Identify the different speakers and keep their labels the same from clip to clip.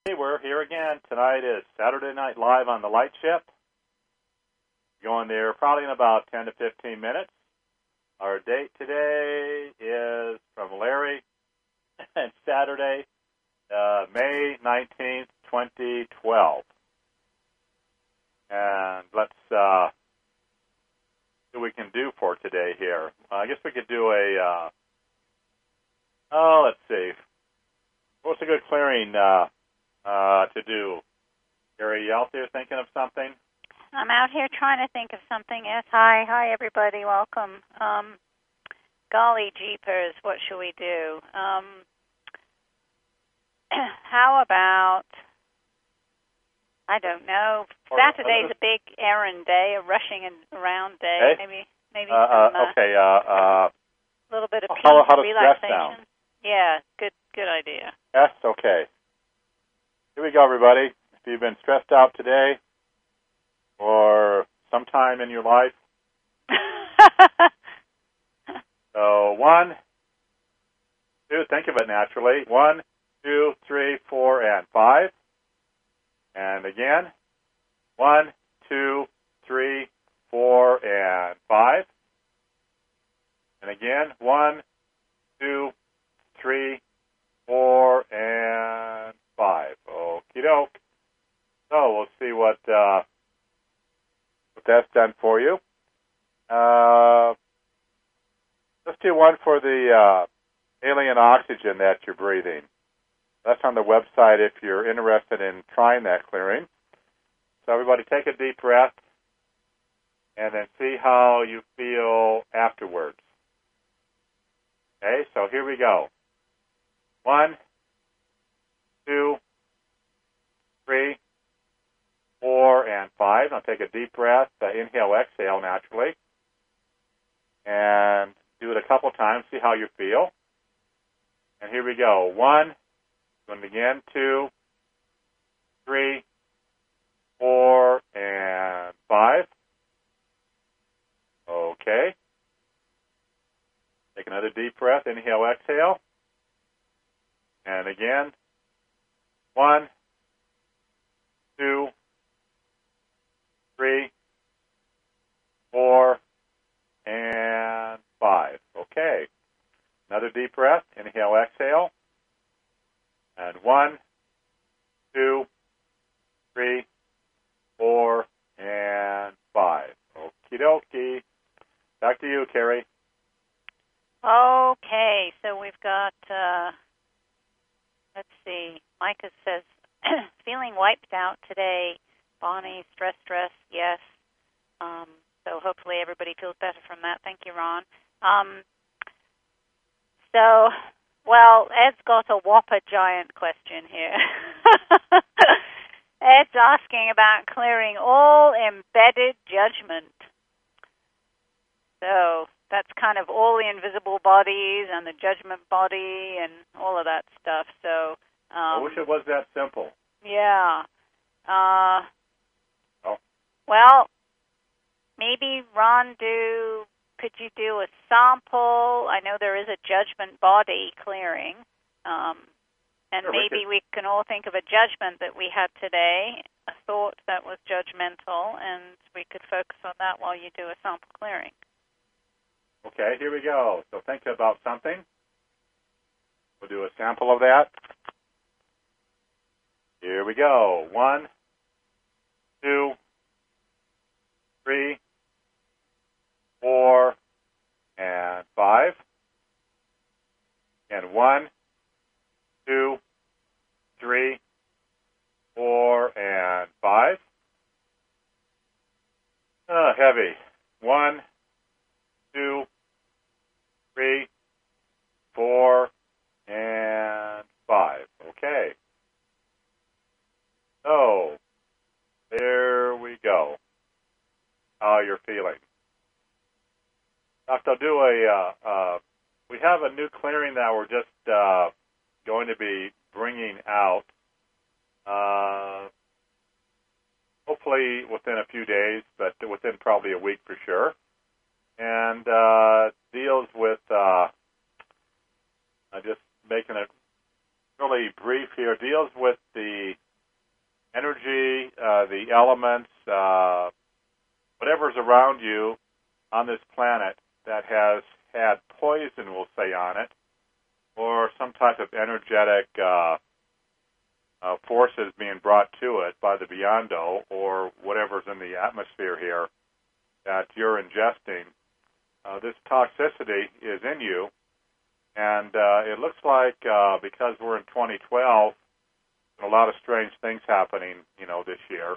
Speaker 1: Hey, we're here again. Tonight is Saturday Night Live on the Light Ship. Going there probably in about 10 to 15 minutes. Our date today is from Larry, and Saturday, May 19th, 2012. And let's see what we can do for today here. I guess we could do let's see. What's a good clearing to do? Gary, you out there thinking of something?
Speaker 2: I'm out here trying to think of something. Yes, hi everybody, welcome. Golly jeepers, what should we do? How about, I don't know, Saturday's a big errand day, a rushing around day.
Speaker 1: Hey?
Speaker 2: Maybe some little bit of peace,
Speaker 1: how does
Speaker 2: relaxation.
Speaker 1: stress sound?
Speaker 2: Yeah, good idea.
Speaker 1: Yes, okay. Here we go, everybody. If you've been stressed out today or sometime in your life. So 1, 2, think of it naturally. 1, 2, 3, 4, and 5. And again, 1, 2, 3, 4, and 5. And again, 1, 2, 3, 4, and 5. Okie doke. So we'll see what that's done for you. Let's do one for the alien oxygen that you're breathing. That's on the website if you're interested in trying that clearing. So everybody take a deep breath and then see how you feel afterwards. Okay, so here we go. 1, 2, 3, 4, and 5. Now take a deep breath. Inhale, exhale naturally. And do it a couple times. See how you feel. And here we go. 1, and again, 2, 3, 4, and 5. Okay. Take another deep breath. Inhale, exhale. And again, 1, 2, 3, 4, and 5. Okay. Another deep breath. Inhale, exhale. And 1, 2, 3, 4, and 5. Okie dokie. Back to you, Carrie.
Speaker 2: Okay, so we've got, let's see, Micah says, feeling wiped out today. Bonnie, stress, yes. So hopefully everybody feels better from that. Thank you, Ron. Ed's got a whopper giant question here. Ed's asking about clearing all embedded judgment. So that's kind of all the invisible bodies and the judgment body and all of that stuff. So
Speaker 1: I wish it was that simple.
Speaker 2: Yeah. Well, maybe Ron, could you do a sample? I know there is a judgment body clearing, and
Speaker 1: sure,
Speaker 2: maybe we can all think of a judgment that we had today, a thought that was judgmental, and we could focus on that while you do a sample clearing.
Speaker 1: Okay, here we go. So think about something. We'll do a sample of that. Here we go. 1, 2, 3, 4, and 5. And 1, 2, 3, 4, and 5. Heavy. 1, 2, 3, 4, and 5. Okay. So, there we go. How you're feeling. I'll do we have a new clearing that we're just going to be bringing out, hopefully within a few days, but within probably a week for sure, and deals with just making it really brief here, deals with the energy, the elements, whatever's around you on this planet that has had poison, we'll say, on it, or some type of energetic forces being brought to it by the Beyond-O or whatever's in the atmosphere here that you're ingesting. This toxicity is in you, and it looks like because we're in 2012, a lot of strange things happening, this year.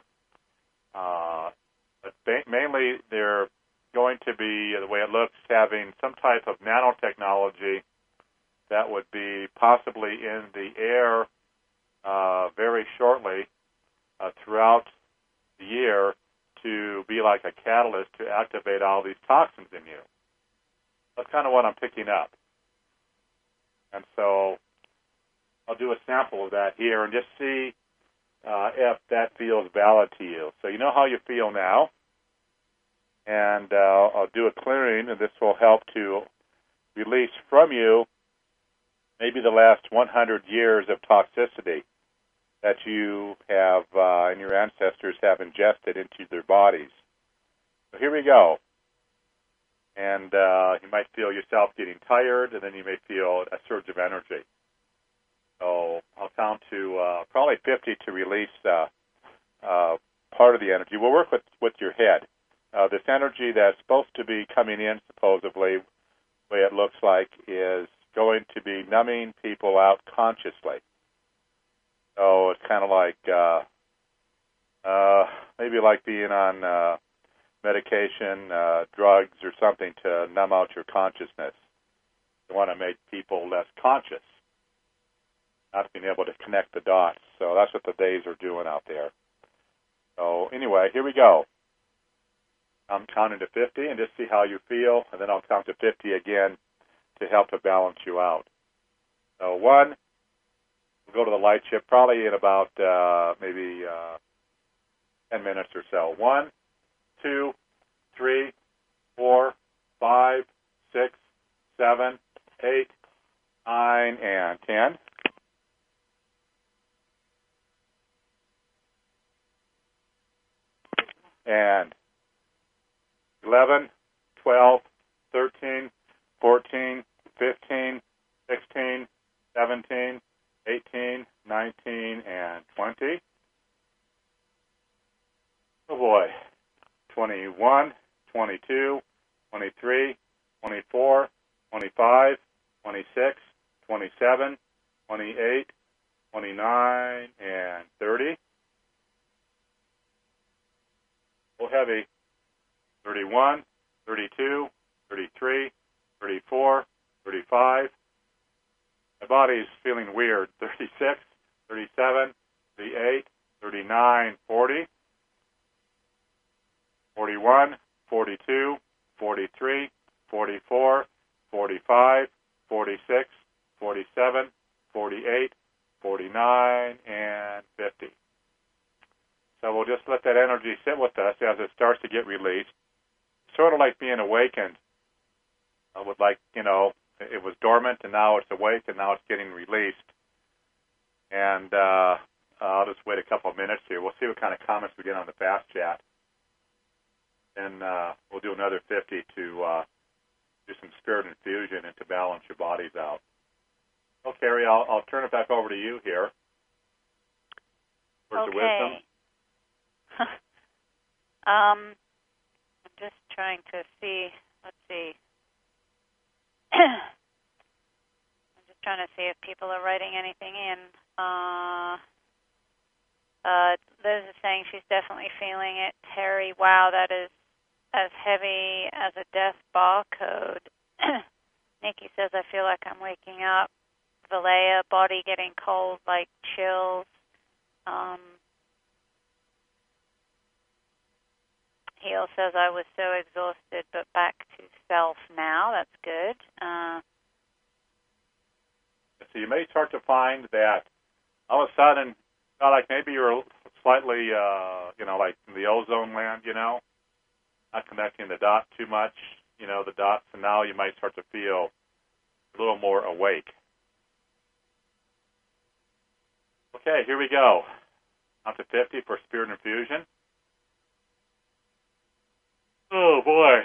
Speaker 1: But mainly, they're going to be, the way it looks, having some type of nanotechnology that would be possibly in the air very shortly throughout the year to be like a catalyst to activate all these toxins in you. That's kind of what I'm picking up. And so I'll do a sample of that here and just see if that feels valid to you. So you know how you feel now. And I'll do a clearing, and this will help to release from you maybe the last 100 years of toxicity that you have and your ancestors have ingested into their bodies. So here we go. And you might feel yourself getting tired, and then you may feel a surge of energy. So I'll count to probably 50 to release part of the energy. We'll work with your head. This energy that's supposed to be coming in, supposedly, the way it looks like, is going to be numbing people out consciously. So it's kind of like maybe like being on medication, drugs, or something to numb out your consciousness. You want to make people less conscious, not being able to connect the dots. So that's what the days are doing out there. So anyway, here we go. I'm counting to 50 and just see how you feel, and then I'll count to 50 again to help to balance you out. So 1, we'll go to the light chip probably in about maybe 10 minutes or so. 1, 2, 3, 4, 5, 6, 7, 8, 9, and 10. And 11, 12, 13, 14, 15, 16, 17, 18, 19, and 20. Oh boy. 21, 22, 23, 24, 25, 26, 27, 28, 29, and 30. A little heavy. 31, 32, 33, 34, 35. My body's feeling weird. 36, 37, 38, 39, 40. 41, 42, 43, 44, 45, 46, 47, 48, 49, and 50. So we'll just let that energy sit with us as it starts to get released. Sort of like being awakened. With it was dormant and now it's awake and now it's getting released. And I'll just wait a couple of minutes here. We'll see what kind of comments we get on the fast chat. And we'll do another 50 to do some spirit infusion and to balance your bodies out. Okay, Carrie, I'll turn it back over to you here. Words of wisdom.
Speaker 2: I'm just trying to see. Let's see. I'm just trying to see if people are writing anything in. Liz is saying she's definitely feeling it. Terry, wow, that is as heavy as a death barcode. Nikki says, I feel like I'm waking up. Valea, body getting cold, like chills. Heel says, I was so exhausted, but back to self now. That's good.
Speaker 1: So you may start to find that all of a sudden, like maybe you're slightly, like in the ozone land, not connecting the dots too much, the dots, and now you might start to feel a little more awake. Okay, here we go. Up to 50 for spirit infusion. Oh, boy.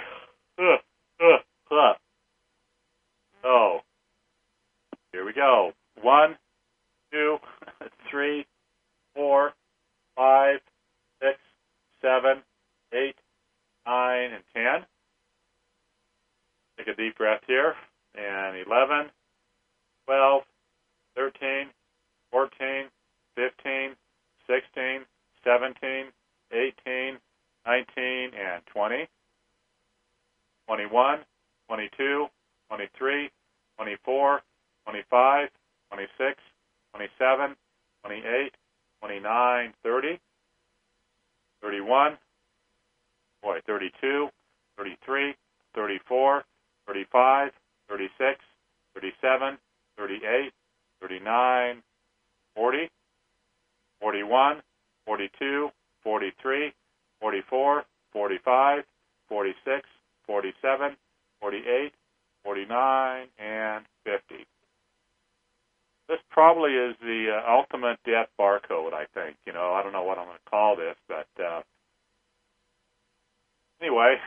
Speaker 1: Oh, here we go. 1, 2, 3, 4, 5, 6, 7, 8, 9, and 10. Take a deep breath here. And 11, 12, 13, 14, 15, 16, 17, 18, 19, and 20. 21, 22, 23, 24, 25, 26, 27, 28, 29, 30, 31, 32, 33, 34, 35, 36, 37, 38, 39, 40, 41, 42, 43, 44, 45, 46, 47, 48, 49, and 50. This probably is the ultimate death barcode, I think. I don't know what I'm going to call this, but anyway,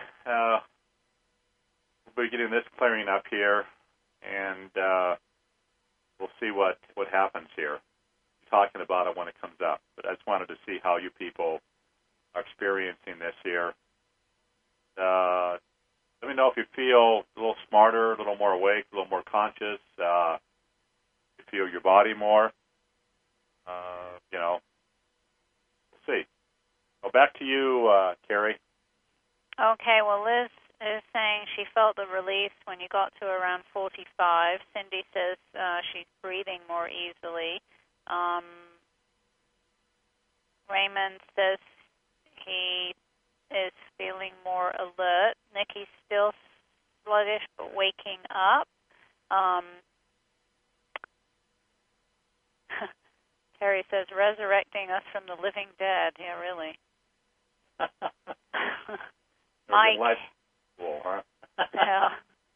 Speaker 1: we'll be getting this clearing up here, and we'll see what happens here. Talking about it when it comes up, but I just wanted to see how you people are experiencing this here. Let me know if you feel a little smarter, a little more awake, a little more conscious. You feel your body more. We'll see. Well, back to you, Carrie.
Speaker 2: Okay, well, Liz is saying she felt the release when you got to around 45. Cindy says she's breathing more easily. Raymond says he is feeling more alert. Nikki's still sluggish but waking up. Terry says, resurrecting us from the living dead. Yeah, really. Mike.
Speaker 1: Cool, huh?
Speaker 2: Yeah.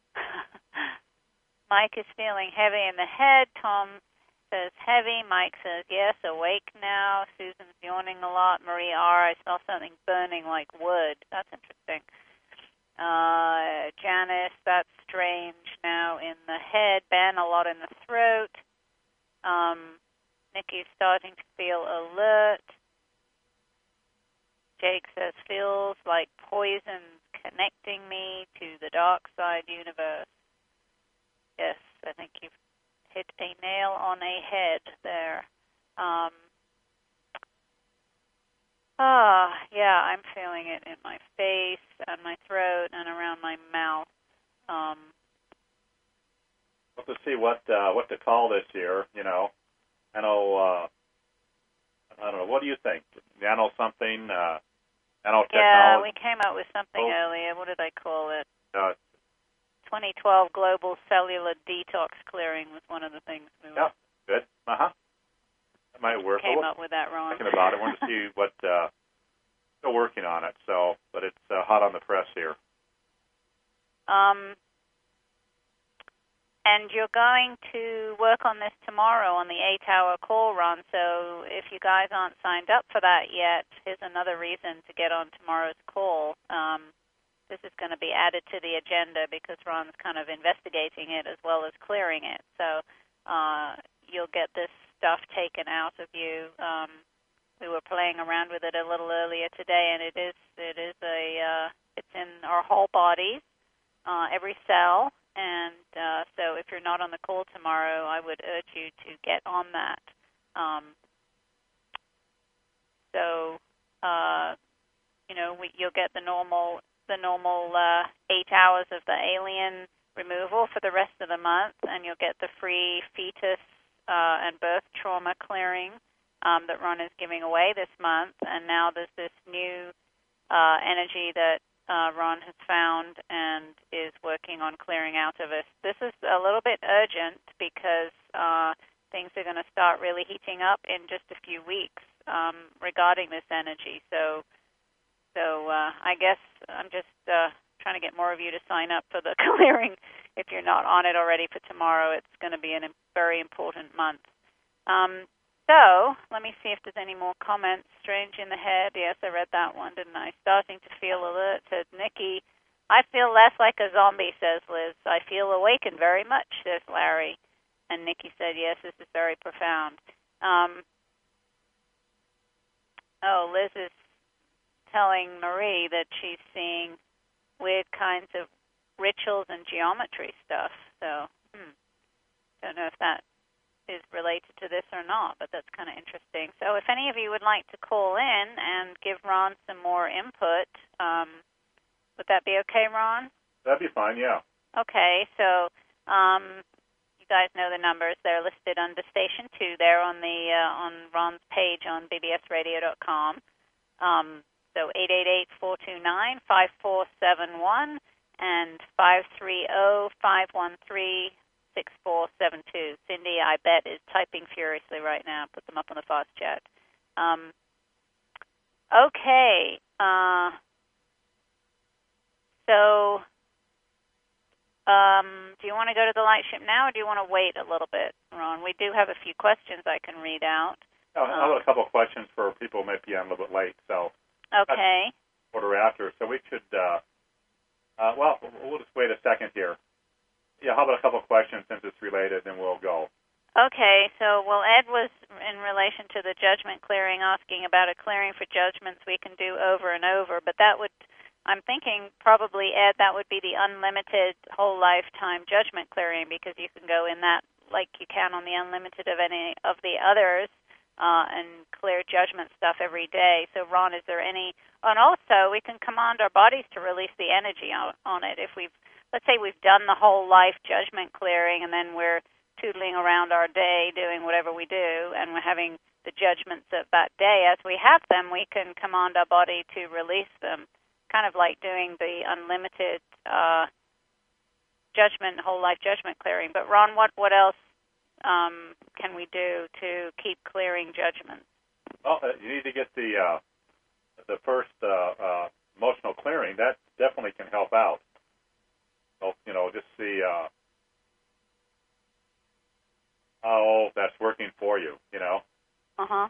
Speaker 2: Mike is feeling heavy in the head. Tom says heavy. Mike says yes, awake now. Susan's yawning a lot. Marie R., I smell something burning like wood. That's interesting. Janice, that's strange now in the head. Ben, a lot in the throat. Nikki's starting to feel alert. Jake says, feels like poison connecting me to the dark side universe. Yes, I think you've hit a nail on a head there. Yeah, I'm feeling it in my face and my throat and around my mouth.
Speaker 1: Let's see what to call this here. I don't know. What do you think? Nano something? Nanotechnology?
Speaker 2: Yeah, we came up with something earlier. What did I call it? 2012 Global Cellular Detox Clearing was one of the things we were.
Speaker 1: Yeah, good. That might work.
Speaker 2: Came up with that wrong.
Speaker 1: Thinking about it. Want to see what. Still working on it. But it's hot on the press here.
Speaker 2: And you're going to work on this tomorrow on the 8-hour call run. So if you guys aren't signed up for that yet, here's another reason to get on tomorrow's call. This is going to be added to the agenda because Ron's kind of investigating it as well as clearing it. So you'll get this stuff taken out of you. We were playing around with it a little earlier today, and it's in our whole bodies, every cell. And so if you're not on the call tomorrow, I would urge you to get on that. You'll get the normal 8 hours of the alien removal for the rest of the month, and you'll get the free fetus and birth trauma clearing that Ron is giving away this month. And now there's this new energy that Ron has found and is working on clearing out of us. This is a little bit urgent because things are going to start really heating up in just a few weeks regarding this energy. So I guess I'm just trying to get more of you to sign up for the clearing. If you're not on it already for tomorrow, it's going to be a very important month. So, let me see if there's any more comments. Strange in the head. Yes, I read that one, didn't I? Starting to feel alert, said Nikki. I feel less like a zombie, says Liz. I feel awakened very much, says Larry. And Nikki said, yes, this is very profound. Liz is telling Marie that she's seeing weird kinds of rituals and geometry stuff. So, don't know if that is related to this or not, but that's kind of interesting. So if any of you would like to call in and give Ron some more input, would that be okay, Ron?
Speaker 1: That'd be fine, yeah.
Speaker 2: Okay, so you guys know the numbers. They're listed under Station 2 there on the on Ron's page on bbsradio.com. So 888-429-5471 and 530-513 6472. Cindy, I bet, is typing furiously right now. Put them up on the fast chat. Okay. So, do you want to go to the lightship now, or do you want to wait a little bit, Ron? We do have a few questions I can read out.
Speaker 1: I have a couple of questions for people who may be on a little bit late. So,
Speaker 2: okay.
Speaker 1: Quarter after. So we should, we'll just wait a second here. Yeah, how about a couple of questions since it's related, and we'll go.
Speaker 2: Okay, so, Ed was in relation to the judgment clearing, asking about a clearing for judgments we can do over and over, but that would, I'm thinking probably, Ed, that would be the unlimited whole lifetime judgment clearing, because you can go in that like you can on the unlimited of any of the others and clear judgment stuff every day. So, Ron, is there any, and also we can command our bodies to release the energy on it. If let's say we've done the whole life judgment clearing, and then we're tootling around our day doing whatever we do, and we're having the judgments of that day. As we have them, we can command our body to release them, kind of like doing the unlimited judgment, whole life judgment clearing. But Ron, what else can we do to keep clearing judgments?
Speaker 1: Well, you need to get the first emotional clearing. That definitely can help out. So, just see how that's working for you,
Speaker 2: Uh-huh.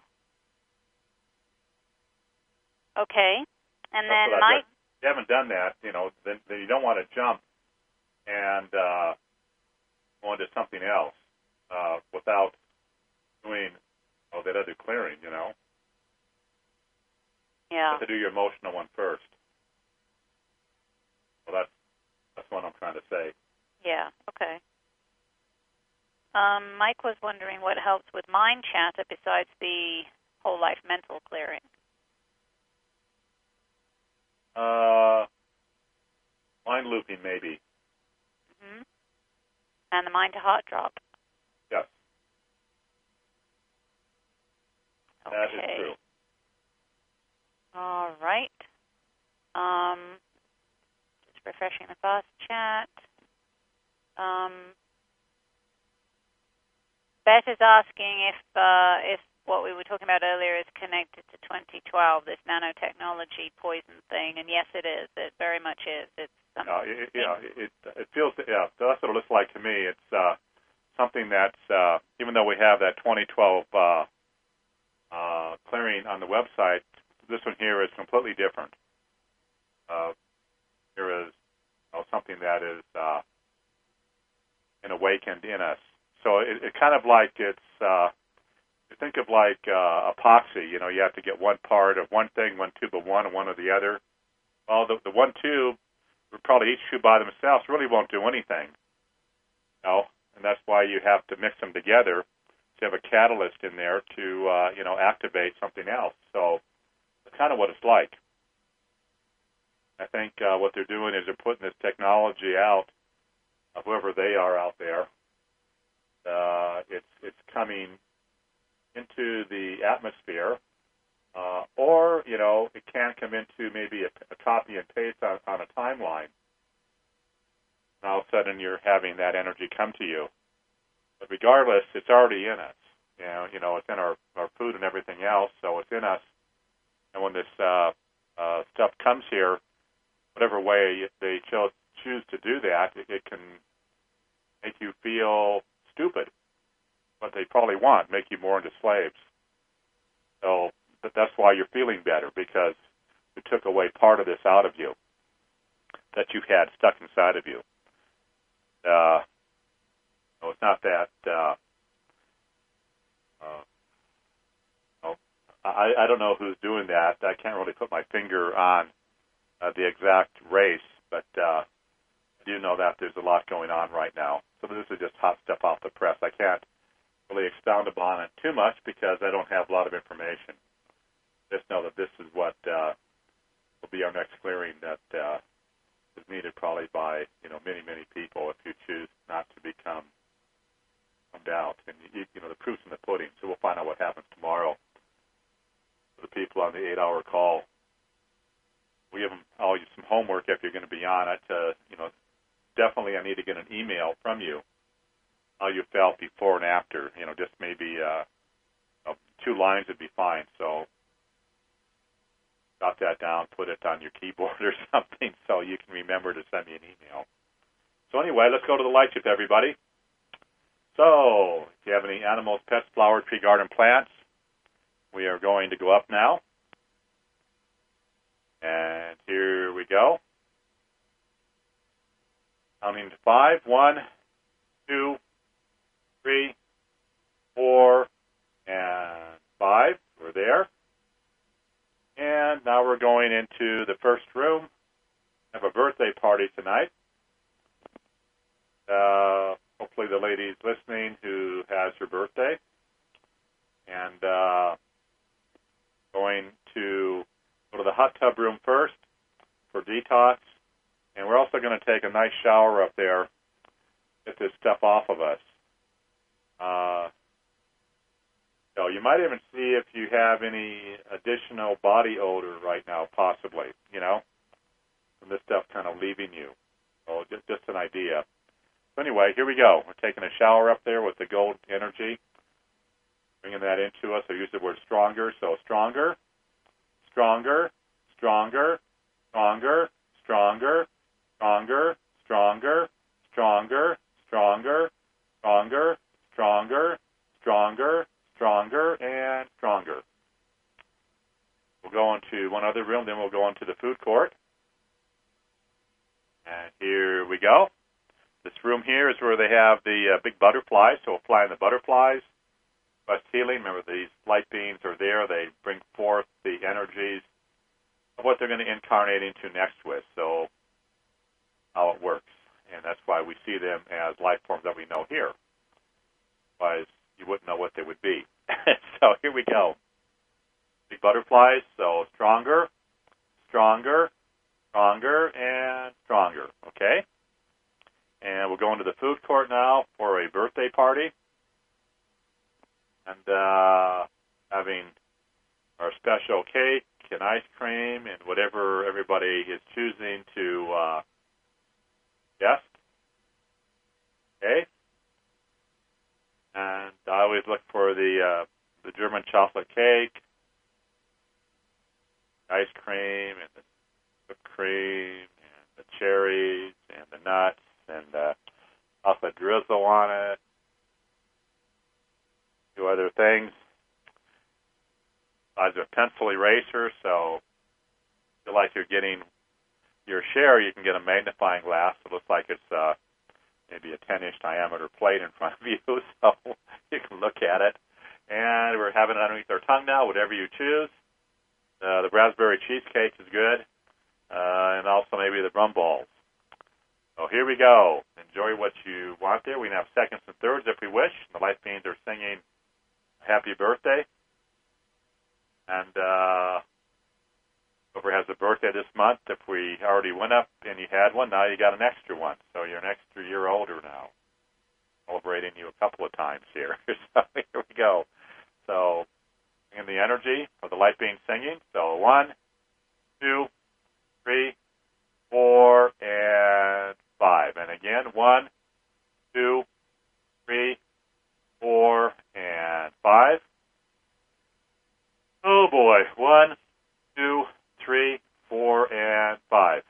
Speaker 2: Okay. And
Speaker 1: then
Speaker 2: Mike?
Speaker 1: If you haven't done that, then you don't want to jump and go into something else without doing that other clearing,
Speaker 2: Yeah.
Speaker 1: You have to do your emotional one first. Well, that's what I'm trying to say.
Speaker 2: Yeah, okay. Mike was wondering what helps with mind chatter besides the whole life mental clearing.
Speaker 1: Mind looping, maybe.
Speaker 2: Mm-hmm. And the mind to heart drop.
Speaker 1: Yes.
Speaker 2: Okay.
Speaker 1: That is true.
Speaker 2: All right. Just refreshing the fast chat. Beth is asking if what we were talking about earlier is connected to 2012, this nanotechnology poison thing, and yes, it is. It very much is. It's something.
Speaker 1: It feels. Yeah, that's what it looks like to me. It's something that's even though we have that 2012 clearing on the website, this one here is completely different. Here is something that is awakened in us. So it kind of like it's. You think of like epoxy. You have to get one part of one thing, one tube of one, and one of the other. Well, the one tube, probably each tube by themselves, really won't do anything. And that's why you have to mix them together to have a catalyst in there to activate something else. So that's kind of what it's like. I think what they're doing is they're putting this technology out, whoever they are out there. It's coming into the atmosphere, or it can come into maybe a copy and paste on a timeline. And all of a sudden, you're having that energy come to you. But regardless, it's already in us. It's in our food and everything else, so it's in us. And when this stuff comes here, whatever way they choose to do that, it can make you feel stupid. But what they probably want, make you more into slaves. So that's why you're feeling better, because we took away part of this out of you that you had stuck inside of you. No, it's not that. I don't know who's doing that. I can't really put my finger on the exact race, but I do know that there's a lot going on right now. So this is just hot stuff off the press. I can't really expound upon it too much because I don't have a lot of information. Just know that this is what will be our next clearing that is needed probably by many, many people if you choose not to become out. And the proof's in the pudding. So we'll find out what happens tomorrow. For the people on the 8-hour call, we have all you some homework if you're going to be on it. Definitely I need to get an email from you how you felt before and after. Just maybe 2 lines would be fine. So jot that down, put it on your keyboard or something so you can remember to send me an email. So anyway, let's go to the light shift, everybody. So if you have any animals, pets, flower, tree, garden, plants, we are going to go up now. And here we go. Counting to 5. 1, 2, 3, 4, and 5. We're there. And now we're going into the first room. We have a birthday party tonight. Hopefully the lady's listening who has her birthday. And going to go to the hot tub room first for detox. And we're also going to take a nice shower up there, get this stuff off of us. So you might even see if you have any additional body odor right now, possibly, from this stuff kind of leaving you. So just an idea. So anyway, here we go. We're taking a shower up there with the gold energy, bringing that into us. I use the word stronger. So stronger, stronger, stronger, stronger, stronger, stronger, stronger, stronger, stronger, stronger, stronger, stronger, stronger, and stronger. We'll go into one other room, then we'll go into the food court. And here we go. This room here is where they have the big butterflies, so we'll fly in the butterflies. West healing, remember these light beams are there. They bring forth the energies of what they're going to incarnate into next with, so how it works. And that's why we see them as life forms that we know here. Otherwise, you wouldn't know what they would be. So here we go. Big butterflies, so stronger, stronger, stronger, and stronger, okay? And we'll go into the food court now for a birthday party. And having our special cake and ice cream and whatever everybody is choosing to guest. Okay? And I always look for the German chocolate cake, ice cream, and the whipped cream, and the cherries, and the nuts, and chocolate drizzle on it. A few other things. Size of a pencil eraser, so if you feel like you're getting your share, you can get a magnifying glass. It looks like it's maybe a 10-inch diameter plate in front of you, so you can look at it. And we're having it underneath our tongue now, whatever you choose. The raspberry cheesecake is good, and also maybe the rum balls. So here we go. Enjoy what you want there. We can have seconds and thirds if we wish. The light beings are singing happy birthday. And whoever has a birthday this month, if we already went up and you had one, now you got an extra one. So you're an extra year older now. Celebrating you a couple of times here. So here we go. So in the energy of the light being singing. So 1, 2, 3, 4, and 5. And again, 1, 2, 3, 4, and 5. Oh boy, 1, 2, 3, 4, and 5.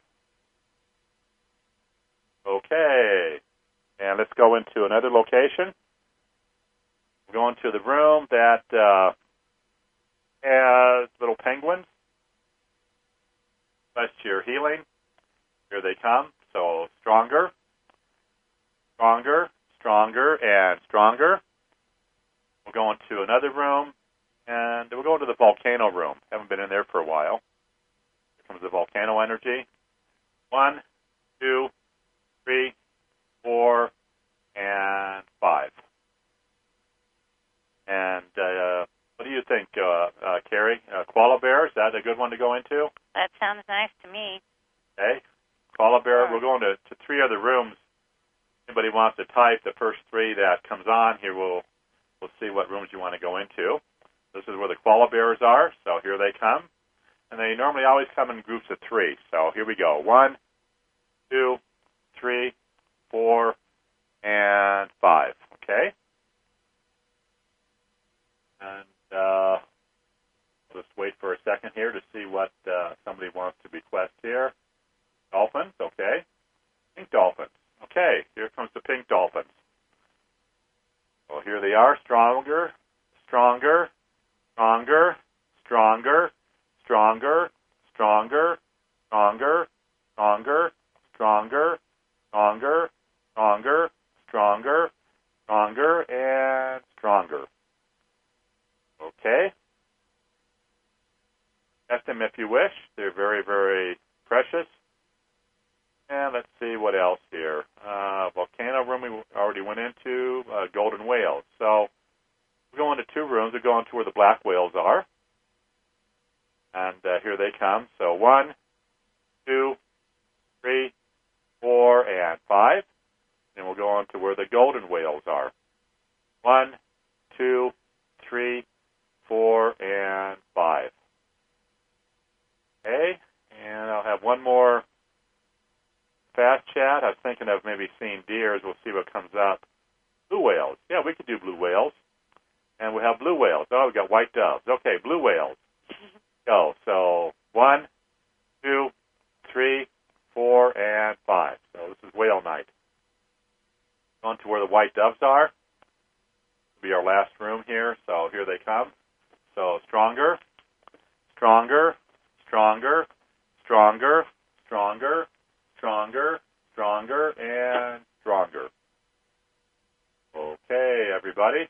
Speaker 1: Okay, and let's go into another location. We're going to the room that has little penguins. Request your healing. Here they come. So stronger, stronger, stronger, and stronger. We're going to another room, and we're going to the volcano room. Haven't been in there for a while. Here comes the volcano energy. 1, 2, 3, 4, and 5. And what do you think, Carrie? Koala bear, is that a good one to go into?
Speaker 2: That sounds nice to me.
Speaker 1: Okay. Koala bear,
Speaker 2: Sure.
Speaker 1: we're going to 3 other rooms. Anybody wants to type the first 3 that comes on here, we'll see what rooms you want to go into. This is where the koala bears are, so here they come. And they normally always come in groups of 3. So here we go. 1, 2, 3, 4, and 5. Okay? And just wait for a second here to see what somebody wants to request here. Dolphins, okay. Pink dolphins. Okay, here comes the pink dolphins. Well, here they are. Stronger, stronger, stronger, stronger, stronger, stronger, stronger, stronger, stronger, stronger, stronger, stronger, stronger, and stronger. Okay. Test them if you wish. They're very, very precious. And let's see what else here. Volcano room we already went into. Golden whales. So we're going to 2 rooms. We're going to where the black whales are. And here they come. So 1, 2, 3, 4, and 5. And we'll go on to where the golden whales are. 1, 2, 3, 4, and 5. Okay, and I'll have one more fast chat. I was thinking of maybe seeing deers. We'll see what comes up. Blue whales. Yeah, we could do blue whales. And we'll have blue whales. Oh, we got white doves. Okay, blue whales. Go. So 1, 2, 3, 4, and 5. So this is whale night. On to where the white doves are. Will be our last room here. So here they come. So stronger, stronger, stronger, stronger, stronger, stronger, stronger, and stronger. Okay, everybody.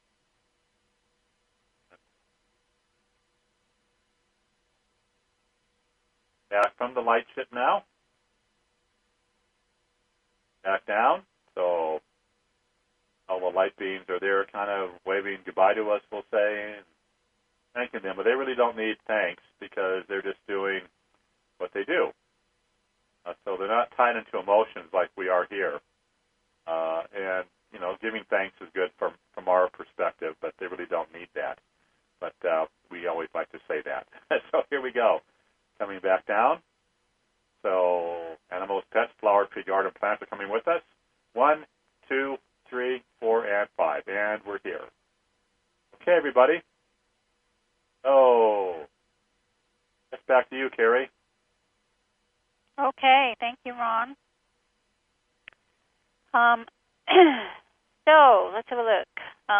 Speaker 1: Back from the light ship now. Back down. So all the light beams are there kind of waving goodbye to us, we'll say, and thanking them. But they really don't need thanks because they're just doing what they do. So they're not tied into emotions like we are here. And, you know, giving thanks is good from our perspective, but they really don't need that. But we always like to say that. So here we go. Coming back down. So animals, pets, flower, tree, garden, plants are coming with us. 1, 2, 3, 4, and 5. And we're here. Okay, everybody. Oh, it's back to you, Carrie.
Speaker 2: Okay, thank you, Ron. So let's have a look.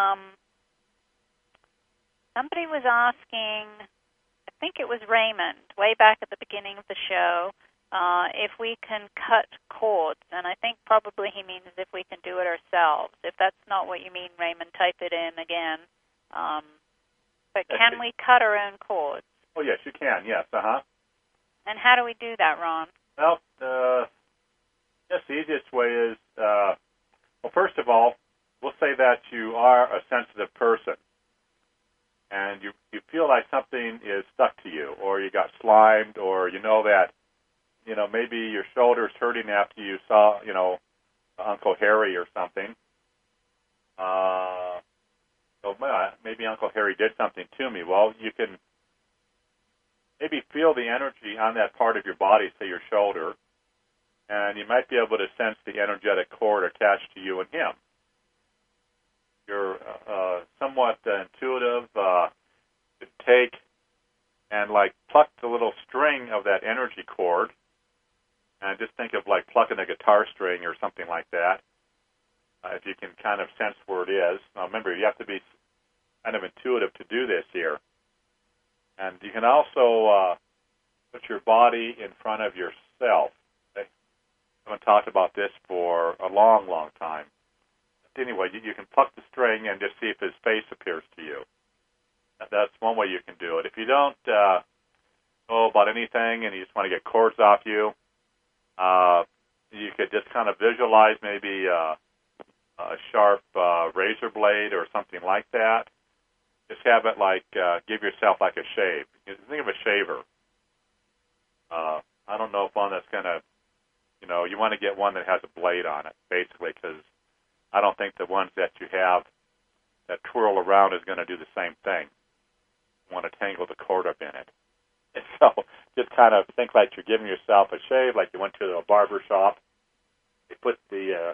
Speaker 2: Somebody was asking, I think it was Raymond, way back at the beginning of the show, if we can cut cords, and I think probably he means if we can do it ourselves. If that's not what you mean, Raymond, type it in again. But can we cut our own cords?
Speaker 1: Oh, yes, you can, yes,
Speaker 2: And how do we do that, Ron?
Speaker 1: Well, yes, the easiest way is, well, first of all, we'll say that you are a sensitive person, and you feel like something is stuck to you, or you got slimed, or you know that, you know, maybe your shoulder's hurting after you saw, you know, Uncle Harry or something. So maybe Uncle Harry did something to me. Well, you can maybe feel the energy on that part of your body, say your shoulder, and you might be able to sense the energetic cord attached to you and him. You're somewhat intuitive. To take and like pluck the little string of that energy cord, and just think of like plucking a guitar string or something like that. if you can kind of sense where it is. Now, remember, you have to be kind of intuitive to do this here. And you can also put your body in front of yourself. Okay? I haven't talked about this for a long, long time. But anyway, you can pluck the string and just see if his face appears to you. That's one way you can do it. If you don't know about anything and you just want to get cords off you, you could just kind of visualize maybe a sharp razor blade or something like that. Just have it like, give yourself like a shave. Think of a shaver. I don't know if one that's going to, you want to get one that has a blade on it, basically, because I don't think the ones that you have that twirl around is going to do the same thing. You want to tangle the cord up in it. And so just kind of think like you're giving yourself a shave, like you went to a barber shop. They put the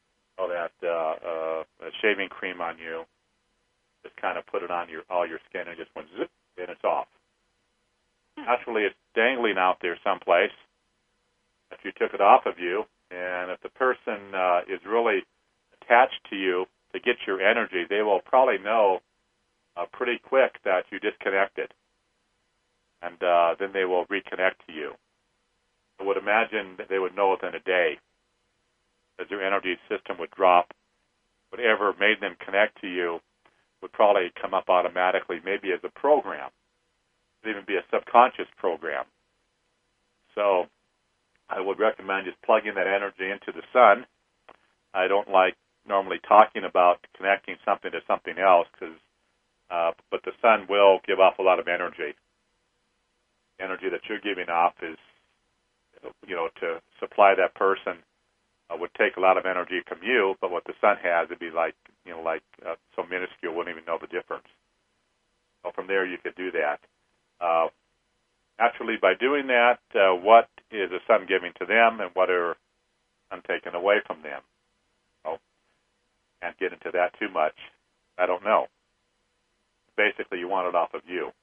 Speaker 1: shaving cream on you. Just kind of put it on all your skin and just went zip, and it's off. Naturally, it's dangling out there someplace. If you took it off of you, and if the person is really attached to you to get your energy, they will probably know pretty quick that you disconnected, and then they will reconnect to you. I would imagine that they would know within a day that their energy system would drop. Whatever made them connect to you would probably come up automatically, maybe as a program. It would even be a subconscious program. So I would recommend just plugging that energy into the sun. I don't like normally talking about connecting something to something else, but the sun will give off a lot of energy. Energy that you're giving off is, to supply that person would take a lot of energy from you, but what the sun has, it'd be like so minuscule, wouldn't even know the difference. So from there, you could do that. Naturally, by doing that, what is the sun giving to them, and what are sun taken away from them? Oh, can't get into that too much. I don't know. Basically, you want it off of you.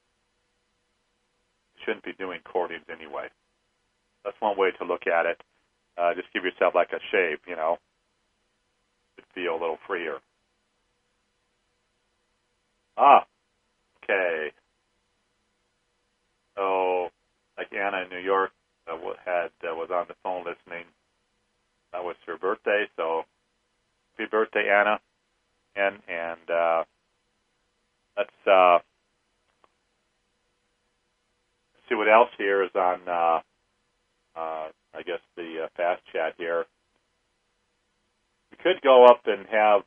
Speaker 1: You shouldn't be doing cordings anyway. That's one way to look at it. Just give yourself like a shave, It'd feel a little freer. Okay. So, like Anna in New York was on the phone listening. That was her birthday, so happy birthday, Anna. And let's see what else here is on, I guess, the fast chat here. We could go up and have,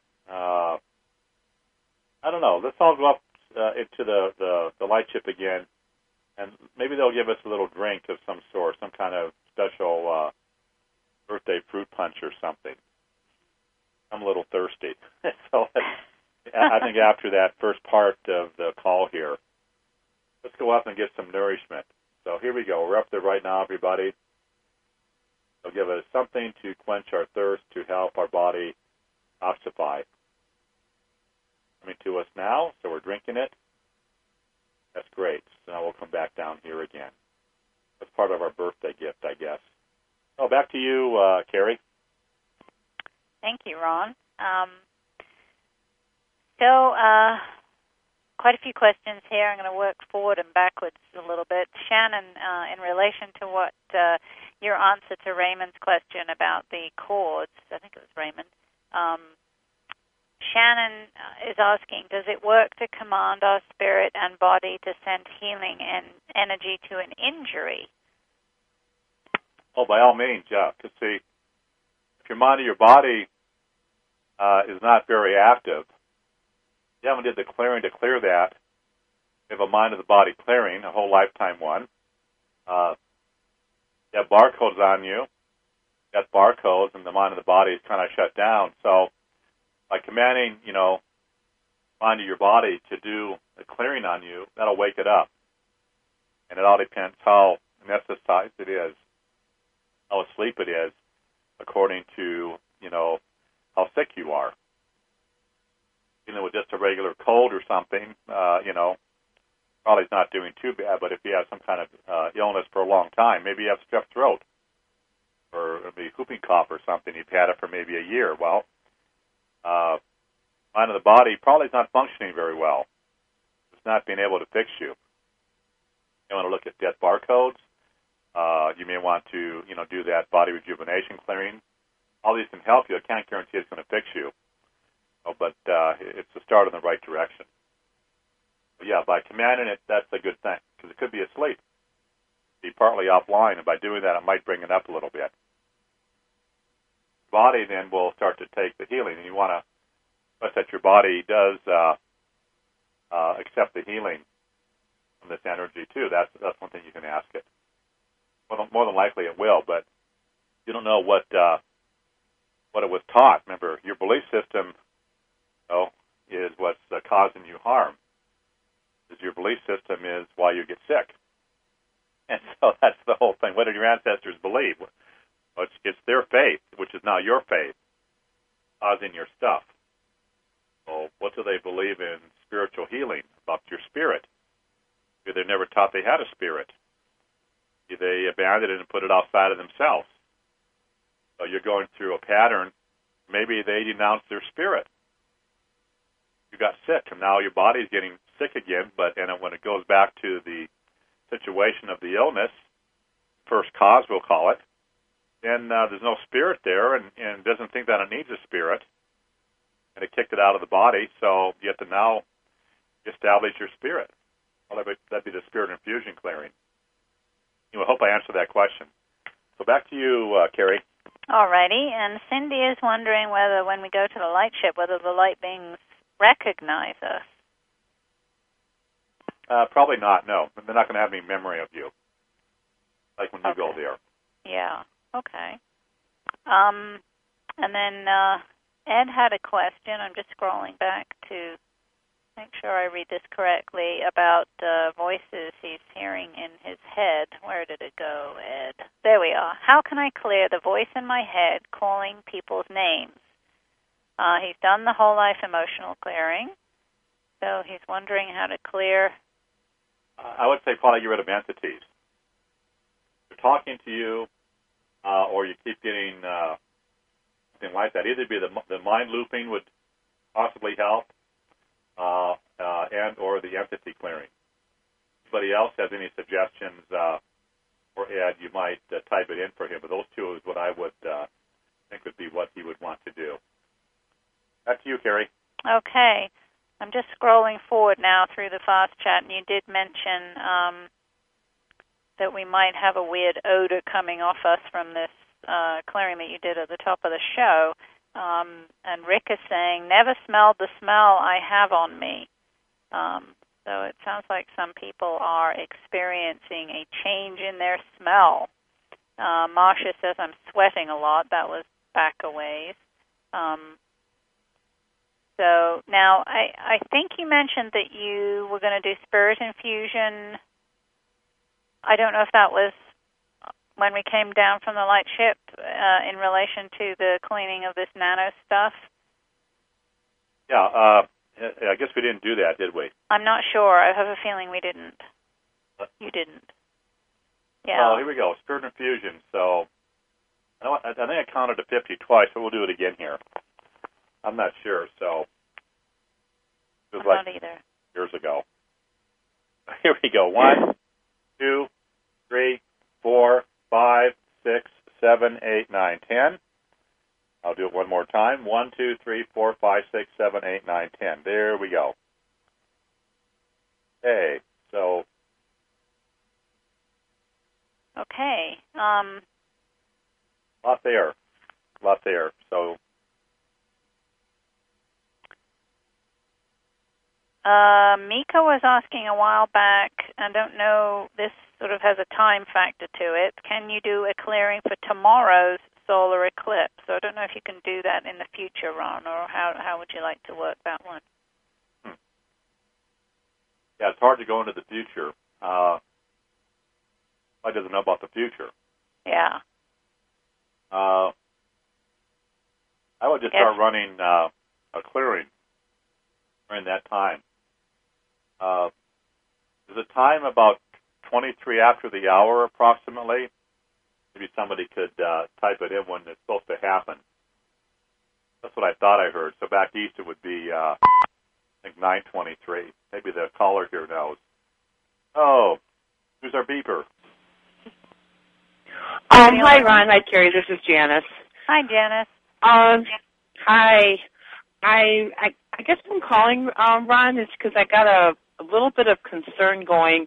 Speaker 1: I don't know, let's all go up into the light ship again, and maybe they'll give us a little drink of some sort, some kind of special birthday fruit punch or something. I'm a little thirsty. So I think after that first part of the call here, let's go up and get some nourishment. So here we go. We're up there right now, everybody. They'll give us something to quench our thirst, to help our body ossify. Coming to us now, so we're drinking it. That's great. So now we'll come back down here again. That's part of our birthday gift, I guess. Oh, back to you, Carrie.
Speaker 2: Thank you, Ron. So, quite a few questions here. I'm going to work forward and backwards a little bit. Shannon, in relation to what your answer to Raymond's question about the chords, I think it was Raymond, Shannon is asking, does it work to command our spirit and body to send healing and energy to an injury?
Speaker 1: Oh, by all means, yeah. Because, see, if your mind or your body is not very active, you haven't did the clearing to clear that. You have a mind of the body clearing, a whole lifetime one. You have barcodes on you. You got barcodes, and the mind of the body is kind of shut down. So by commanding, mind of your body to do the clearing on you, that'll wake it up. And it all depends how anesthetized it is, how asleep it is, according to, how sick you are. With just a regular cold or something, probably it's not doing too bad. But if you have some kind of illness for a long time, maybe you have strep throat, or maybe whooping cough or something. You've had it for maybe a year. Well, mind of the body probably is not functioning very well. It's not being able to fix you. You want to look at death barcodes. You may want to, do that body rejuvenation clearing. All these can help you. I can't guarantee it's going to fix you, but it's a start in the right direction. But yeah, by commanding it, that's a good thing, because it could be asleep, be partly offline, and by doing that, it might bring it up a little bit. The body then will start to take the healing, and you want to trust that your body does accept the healing from this energy too. That's one thing you can ask it. More than likely it will, but you don't know what it was taught. Remember, your belief system is what's causing you harm. Because your belief system is why you get sick. And so that's the whole thing. What did your ancestors believe? Well, it's their faith, which is now your faith, causing your stuff. So what do they believe in spiritual healing, about your spirit? Maybe they never taught they had a spirit. Maybe they abandoned it and put it outside of themselves. So you're going through a pattern. Maybe they denounced their spirit. You got sick, and now your body's getting sick again, but when it goes back to the situation of the illness, first cause we'll call it, then there's no spirit there and doesn't think that it needs a spirit, and it kicked it out of the body, so you have to now establish your spirit. Well, that'd be the spirit infusion clearing. I hope I answered that question. So back to you, Carrie.
Speaker 2: All righty, and Cindy is wondering whether when we go to the light ship, whether the light beings recognize us.
Speaker 1: Probably not, no. They're not going to have any memory of you, like when you go there.
Speaker 2: Yeah, okay. And then Ed had a question. I'm just scrolling back to make sure I read this correctly, about voices he's hearing in his head. Where did it go, Ed? There we are. How can I clear the voice in my head calling people's names? He's done the whole life emotional clearing, so he's wondering how to clear.
Speaker 1: I would say probably get rid of entities. They're talking to you, or you keep getting something like that. Either be the mind looping would possibly help, and or the entity clearing. Anybody else has any suggestions for Ed, you might type it in for him. But those two is what I would think would be what he would want to do. Back to you, Carrie.
Speaker 2: Okay. I'm just scrolling forward now through the fast chat, and you did mention that we might have a weird odor coming off us from this clearing that you did at the top of the show. And Rick is saying, never smelled the smell I have on me. So it sounds like some people are experiencing a change in their smell. Marcia says, I'm sweating a lot. That was back a ways. So now I think you mentioned that you were going to do spirit infusion. I don't know if that was when we came down from the light ship in relation to the cleaning of this nano stuff.
Speaker 1: Yeah, I guess we didn't do that, did we?
Speaker 2: I'm not sure. I have a feeling we didn't. You didn't. Yeah.
Speaker 1: Well, here we go. Spirit infusion. So I think I counted to 50 twice, so we'll do it again here. I'm not sure, so it was
Speaker 2: I'm not either.
Speaker 1: Years ago. Here we go. 1, 2, 3, 4, 5, 6, 7, 8, 9, 10. I'll do it one more time. 1, 2, 3, 4, 5, 6, 7, 8, 9, 10. There we go. Okay, so.
Speaker 2: Okay.
Speaker 1: Lot there. So.
Speaker 2: Mika was asking a while back, I don't know, this sort of has a time factor to it. Can you do a clearing for tomorrow's solar eclipse? So I don't know if you can do that in the future, Ron, or how would you like to work that one?
Speaker 1: Yeah, it's hard to go into the future. I doesn't know about the future.
Speaker 2: Yeah.
Speaker 1: I would just start running a clearing during that time. There's a time about 23 after the hour, approximately. maybe somebody could type it in when it's supposed to happen. That's what I thought I heard. So back east it would be, I think, 9:23. Maybe the caller here knows. Oh, who's our beeper?
Speaker 3: Hi, Ron. Hi, Carrie. This is Janice.
Speaker 2: Hi, Janice.
Speaker 3: Hi. I guess I'm calling, Ron, is because I got a little bit of concern going.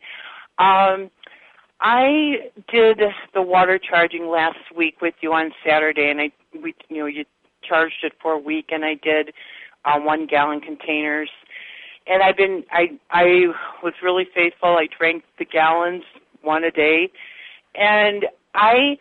Speaker 3: I did the water charging last week with you on Saturday, and you charged it for a week, and I did 1 gallon containers. And I was really faithful. I drank the gallons, 1 a day, and I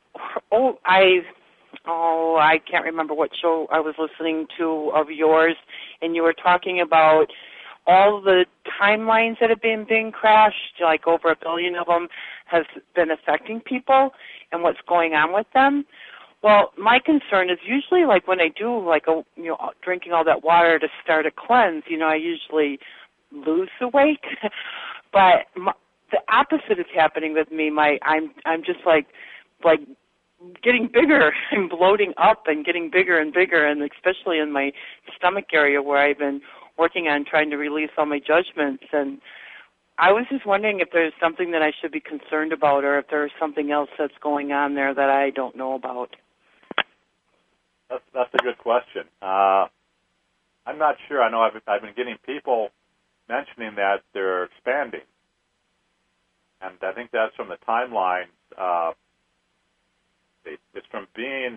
Speaker 3: can't remember what show I was listening to of yours, and you were talking about all the timelines that have been being crashed, like over 1 billion of them, has been affecting people and what's going on with them. Well, my concern is usually like when I do like drinking all that water to start a cleanse, I usually lose the weight, but the opposite is happening with me. I'm just like getting bigger and bloating up and getting bigger and bigger, and especially in my stomach area where I've been working on trying to release all my judgments. And I was just wondering if there's something that I should be concerned about, or if there's something else that's going on there that I don't know about.
Speaker 1: That's a good question. I'm not sure. I know I've been getting people mentioning that they're expanding, and I think that's from the timeline. It's from being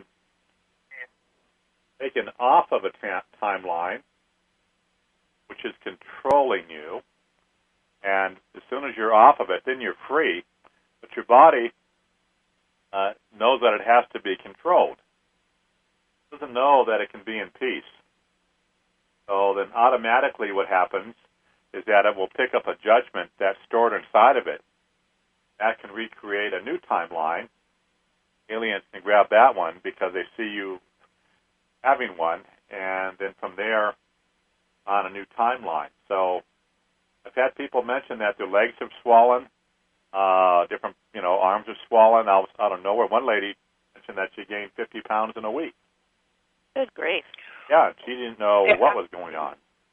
Speaker 1: taken off of a timeline, which is controlling you, and as soon as you're off of it, then you're free, but your body knows that it has to be controlled. It doesn't know that it can be in peace. So then automatically what happens is that it will pick up a judgment that's stored inside of it. That can recreate a new timeline. Aliens can grab that one because they see you having one, and then from there on a new timeline. So I've had people mention that their legs have swollen, different, arms are swollen out of nowhere. One lady mentioned that she gained 50 pounds in a week.
Speaker 2: Good grief.
Speaker 1: Yeah, she didn't know what was going on.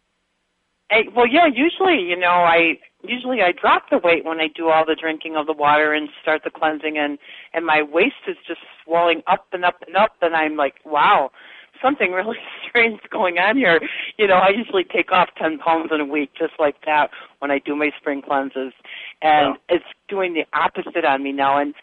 Speaker 3: Usually I drop the weight when I do all the drinking of the water and start the cleansing, and my waist is just swelling up and up and up, and I'm like, wow, something really strange going on here. I usually take off 10 pounds in a week just like that when I do my spring cleanses, and It's doing the opposite on me now. And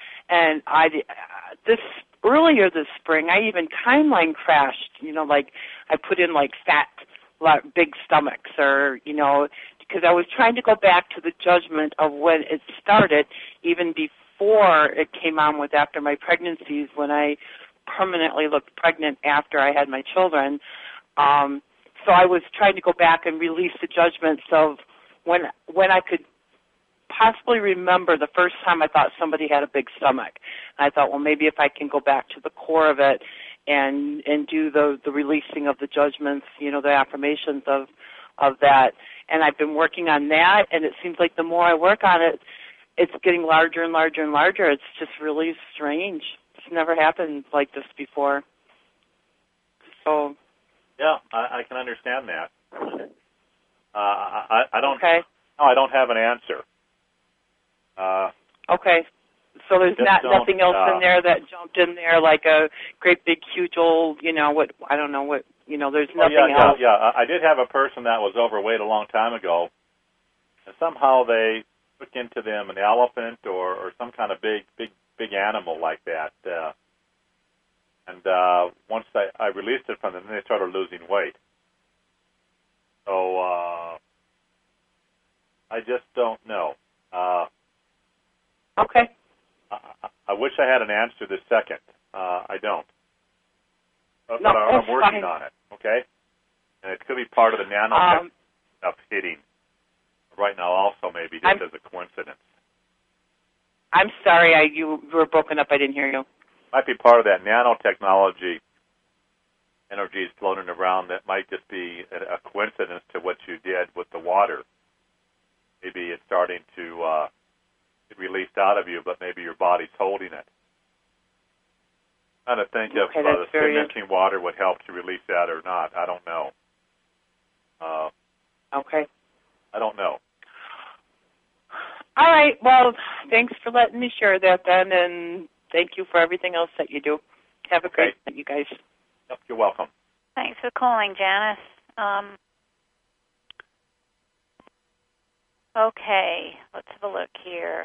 Speaker 3: earlier this spring, I even timeline crashed. Like I put in like fat, big stomachs, or because I was trying to go back to the judgment of when it started, even before it came on with after my pregnancies, when I permanently looked pregnant after I had my children. So I was trying to go back and release the judgments of when I could possibly remember the first time I thought somebody had a big stomach. And I thought, well, maybe if I can go back to the core of it and do the releasing of the judgments, the affirmations of that. And I've been working on that, and it seems like the more I work on it, it's getting larger and larger and larger. It's just really strange. It's never happened like this before. So.
Speaker 1: Yeah, I can understand that. I don't.
Speaker 3: Okay.
Speaker 1: No, I don't have an answer.
Speaker 3: Okay. So there's nothing else in there that jumped in there like a great big huge old, there's nothing else.
Speaker 1: Yeah. I did have a person that was overweight a long time ago, and somehow they took into them an elephant or some kind of big animal like that. And once I released it from them, they started losing weight. So I just don't know.
Speaker 3: Okay.
Speaker 1: I wish I had an answer this second. I don't. But
Speaker 3: No,
Speaker 1: I'm working
Speaker 3: fine.
Speaker 1: on it, okay? And it could be part of the nanotech stuff hitting right now also, maybe just as a coincidence.
Speaker 3: I'm sorry, you were broken up. I didn't hear you.
Speaker 1: Might be part of that nanotechnology energies floating around that might just be a coincidence to what you did with the water. Maybe it's starting to get released out of you, but maybe your body's holding it. Trying to think
Speaker 3: Okay,
Speaker 1: if
Speaker 3: that's
Speaker 1: the
Speaker 3: very
Speaker 1: mixing water would help to release that or not. I don't know.
Speaker 3: Okay.
Speaker 1: I don't know.
Speaker 3: All right. Well, thanks for letting me share that then, and thank you for everything else that you do. Have a great night, you guys.
Speaker 1: Yep, you're welcome.
Speaker 2: Thanks for calling, Janice. Okay, let's have a look here.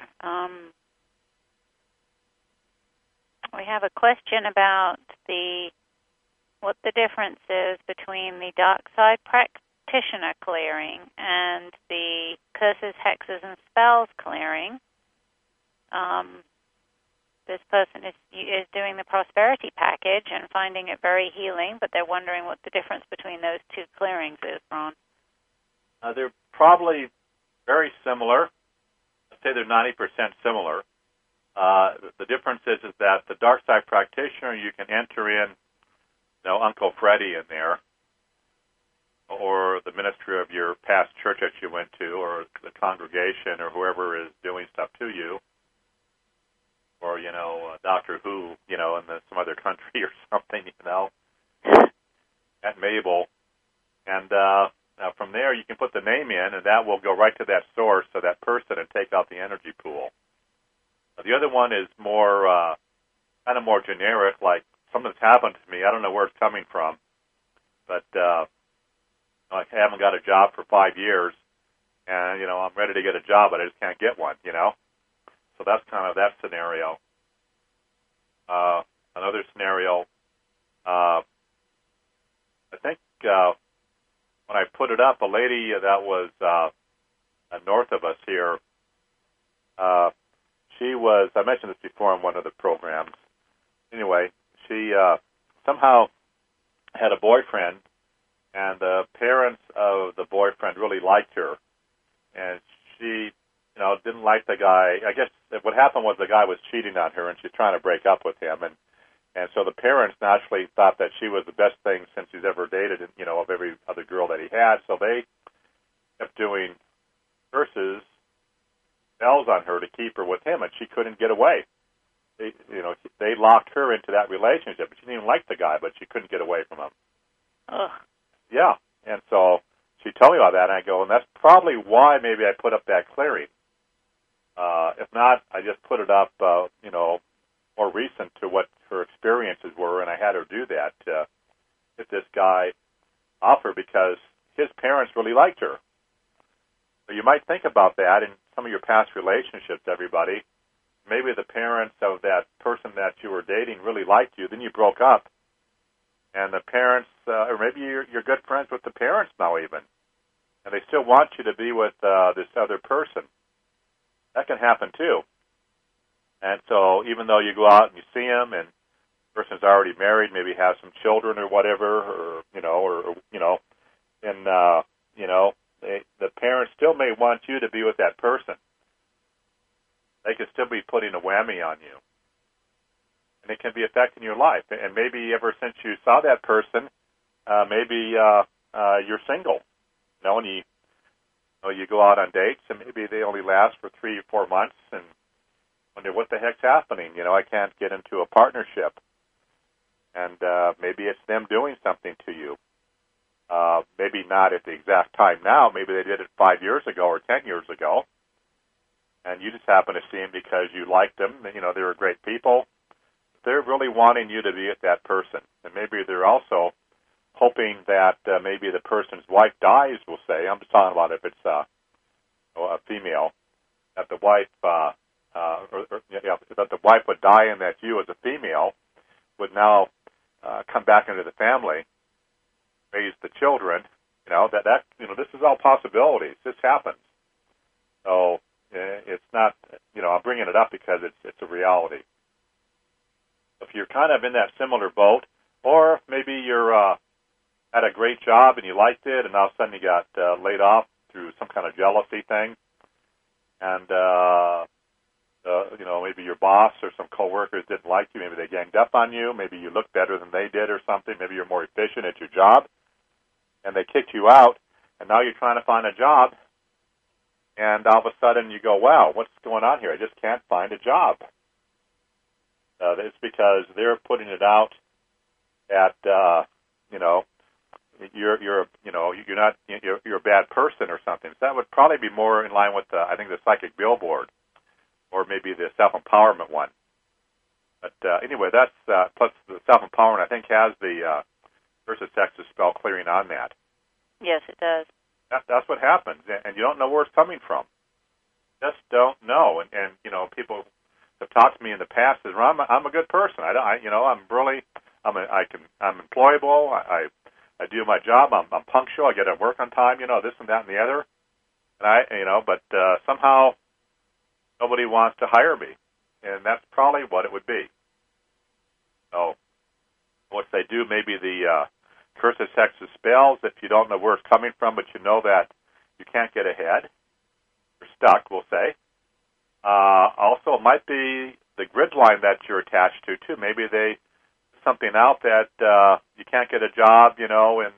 Speaker 2: We have a question about what the difference is between the dark side practitioner clearing and the curses, hexes, and spells clearing. This person is doing the prosperity package and finding it very healing, but they're wondering what the difference between those two clearings is, Ron.
Speaker 1: They're probably very similar. I'd say they're 90% similar. The difference is that the dark side practitioner, you can enter in, Uncle Freddie in there, or the ministry of your past church that you went to, or the congregation, or whoever is doing stuff to you, or Doctor Who, in some other country or something, at Mabel, and from there you can put the name in, and that will go right to that source of that person and take out the energy pool. The other one is more, kind of more generic, like something that's happened to me. I don't know where it's coming from, but I haven't got a job for 5 years, and, I'm ready to get a job, but I just can't get one, So that's kind of that scenario. Another scenario, I think when I put it up, a lady that was north of us here, she was, I mentioned this before on one of the programs. Anyway, she somehow had a boyfriend, and the parents of the boyfriend really liked her. And she, didn't like the guy. I guess what happened was the guy was cheating on her, and she's trying to break up with him. And so the parents naturally thought that she was the best thing since he's ever dated, of every other girl that he had. So they kept doing curses, spells on her to keep her with him, and she couldn't get away. They locked her into that relationship. She didn't even like the guy, but she couldn't get away from him.
Speaker 2: Ugh.
Speaker 1: Yeah, and so she told me about that, and I go, and that's probably why maybe I put up that clearing. If not, I just put it up, more recent to what her experiences were, and I had her do that to get this guy off her because his parents really liked her. So you might think about that in some of your past relationships, everybody. Maybe the parents of that person that you were dating really liked you, then you broke up, and the parents, or maybe you're good friends with the parents now even, and they still want you to be with this other person. That can happen too. And so even though you go out and you see him, and the person's already married, maybe has some children or whatever, the parents still may want you to be with that person. They could still be putting a whammy on you. And it can be affecting your life. And maybe ever since you saw that person, maybe you're single. And you go out on dates, and maybe they only last for 3 or 4 months, and wonder what the heck's happening. I can't get into a partnership. And maybe it's them doing something to you. Maybe not at the exact time now. Maybe they did it 5 years ago or 10 years ago. And you just happen to see them because you liked them. They were great people. They're really wanting you to be with that person. And maybe they're also hoping that maybe the person's wife dies, we'll say. I'm just talking about if it's a female, that the wife, that the wife would die, and that you, as a female, would now come back into the family, raise the children. This is all possibilities. This happens. So it's not. I'm bringing it up because it's a reality. If you're kind of in that similar boat, or maybe you're at a great job and you liked it, and all of a sudden you got laid off through some kind of jealousy thing, and maybe your boss or some coworkers didn't like you. Maybe they ganged up on you. Maybe you looked better than they did or something. Maybe you're more efficient at your job, and they kicked you out, and now you're trying to find a job, and all of a sudden you go, wow, what's going on here? I just can't find a job. It's because they're putting it out at you're a bad person or something. So that would probably be more in line with I think the psychic billboard, or maybe the self-empowerment one. But anyway, that's plus the self-empowerment I think has the curse of sex spell clearing on that.
Speaker 2: Yes, it does.
Speaker 1: That's what happens, and you don't know where it's coming from. Just don't know, and people have talked to me in the past. Says, well, I'm a good person. I'm employable. I do my job. I'm punctual. I get to work on time. This and that and the other. And but somehow nobody wants to hire me, and that's probably what it would be. So what they do, maybe the curse of sex spells if you don't know where it's coming from, but you know that you can't get ahead. You're stuck, we'll say. Also, it might be the grid line that you're attached to, too. Maybe they something out that you can't get a job, in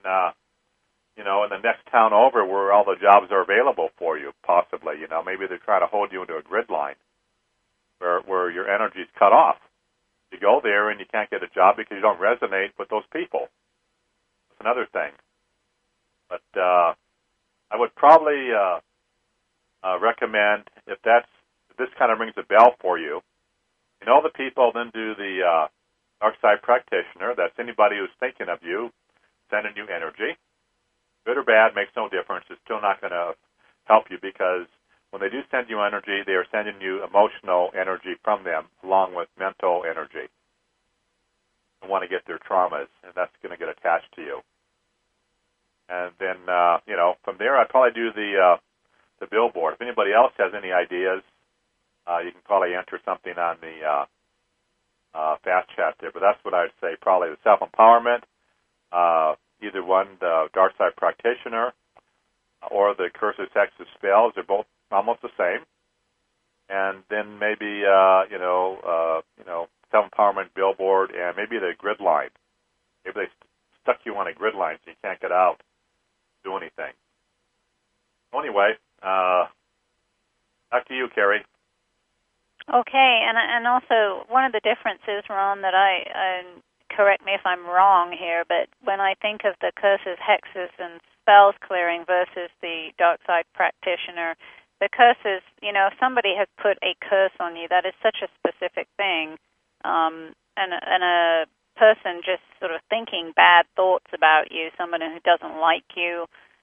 Speaker 1: the next town over where all the jobs are available for you, possibly. Maybe they're trying to hold you into a grid line where your energy is cut off. You go there and you can't get a job because you don't resonate with those people. That's another thing. But I would probably recommend, if this kind of rings a bell for you, the people then do the Dark Side Practitioner. That's anybody who's thinking of you, sending you energy. Good or bad makes no difference. It's still not going to help you, because when they do send you energy, they are sending you emotional energy from them along with mental energy. They want to get their traumas, and that's going to get attached to you. And then, from there, I'd probably do the billboard. If anybody else has any ideas, you can probably enter something on the fast chat there. But that's what I'd say, probably the self-empowerment, either one, the Dark Side Practitioner, or the Curse of Sex and Spells. They're both almost the same. And then maybe, self-empowerment billboard, and maybe the grid line. Maybe they stuck you on a grid line so you can't get out, do anything. Anyway, back to you, Carrie.
Speaker 2: Okay, and also one of the differences, Ron, that I correct me if I'm wrong here, but when I think of the curses, hexes, and spells clearing versus the Dark Side Practitioner, the curses, if somebody has put a curse on you, that is such a specific thing, and a person just sort of thinking bad thoughts about you, someone who doesn't like you,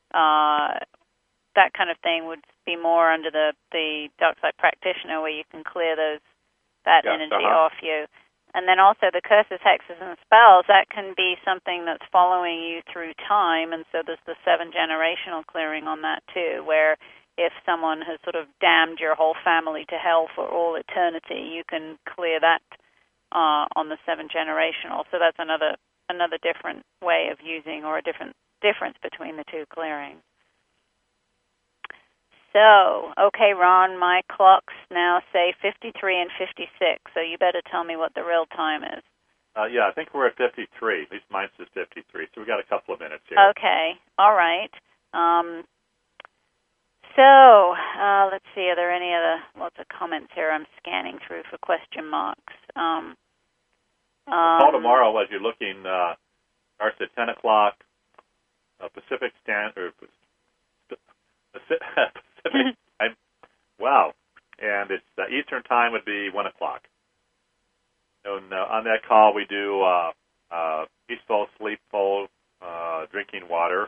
Speaker 2: that kind of thing would be more under the Dark Side Practitioner, where you can clear that energy off you. And then also the curses, hexes, and spells, that can be something that's following you through time, and so there's the 7 generational clearing on that too, where if someone has sort of damned your whole family to hell for all eternity, you can clear that on the 7 generational. So that's another different way of using, or a difference between the two clearings. So, okay, Ron, my clocks now say 53 and 56, so you better tell me what the real time is.
Speaker 1: I think we're at 53. At least mine says 53, so we got a couple of minutes here.
Speaker 2: Okay, all right. So, let's see, are there any other, lots of comments here I'm scanning through for question marks.
Speaker 1: Call tomorrow as you're looking, starts at 10 o'clock, Pacific Standard, Pacific time. Wow. And it's Eastern time would be 1 o'clock. And on that call we do peaceful, sleepful, drinking water,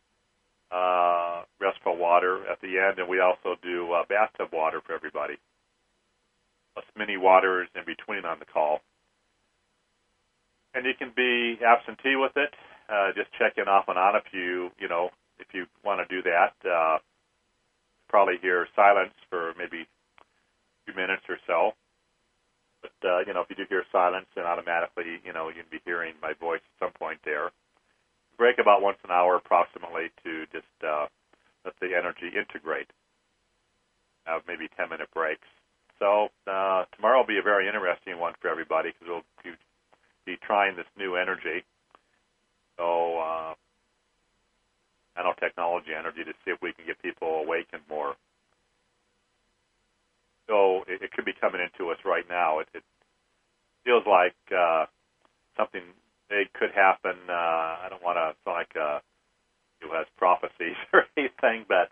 Speaker 1: restful water at the end, and we also do bathtub water for everybody. Plus mini waters in between on the call. And you can be absentee with it. Just check in off and on if you want to do that. Probably hear silence for maybe a few minutes or so. But, if you do hear silence, then automatically, you can be hearing my voice at some point there. Break about once an hour approximately to just let the energy integrate. Have maybe 10-minute breaks. So tomorrow will be a very interesting one for everybody, because we'll be trying this new energy. So nanotechnology energy, to see if we can get people awakened more. So it could be coming into us right now. feels like something big could happen. I don't want to sound like who has prophecies or anything, but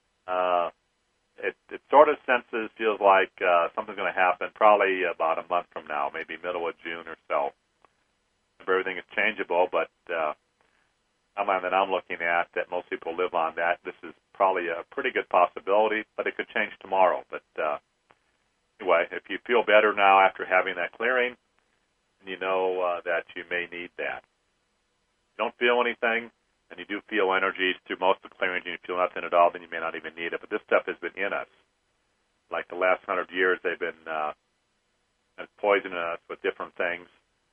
Speaker 1: it sort of feels like something's going to happen probably about a month from now, maybe middle of June or so. Everything is changeable, but timeline that I'm looking at that most people live on that, this is probably a pretty good possibility, but it could change tomorrow. But anyway, if you feel better now after having that clearing, you know that you may need that. If you don't feel anything, and you do feel energies through most of the clearings, and you feel nothing at all, then you may not even need it. But this stuff has been in us. Like the last 100 years, they've been poisoning us with different things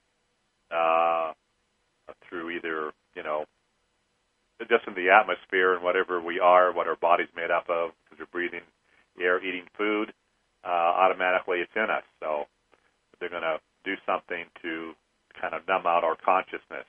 Speaker 1: through either, just in the atmosphere and whatever we are, what our body's made up of, because we're breathing air, eating food, automatically it's in us. So they're going to do something to kind of numb out our consciousness.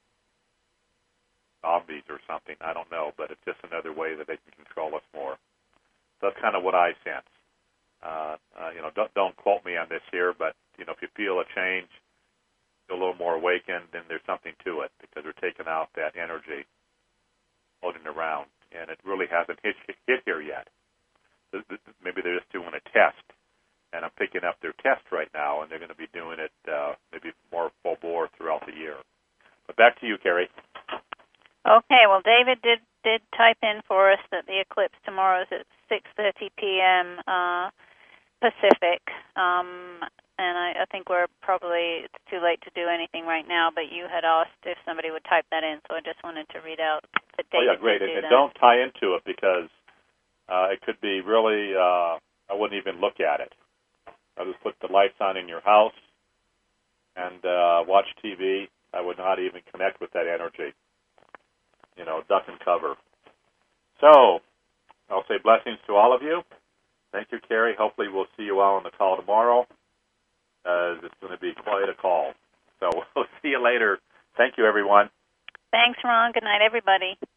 Speaker 1: Zombies or something, I don't know, but it's just another way that they can control us more. So that's kind of what I sense. Don't quote me on this here, but if you feel a change, feel a little more awakened, then there's something to it because we're taking out that energy floating around, and it really hasn't hit here yet. Maybe they're just doing a test, and I'm picking up their test right now, and they're going to be doing it maybe more full bore throughout the year. But back to you, Carrie.
Speaker 2: Okay, well, David did type in for us that the eclipse tomorrow is at 6:30 p.m. Pacific, and I think it's too late to do anything right now, but you had asked if somebody would type that in, so I just wanted to read out the date.
Speaker 1: Oh, yeah, great. And don't tie into it because it could be really, I wouldn't even look at it. I'll just put the lights on in your house and watch TV. I would not even connect with that energy. Duck and cover. So, I'll say blessings to all of you. Thank you, Carrie. Hopefully we'll see you all on the call tomorrow. It's going to be quite a call. So, we'll see you later. Thank you, everyone.
Speaker 2: Thanks, Ron. Good night, everybody.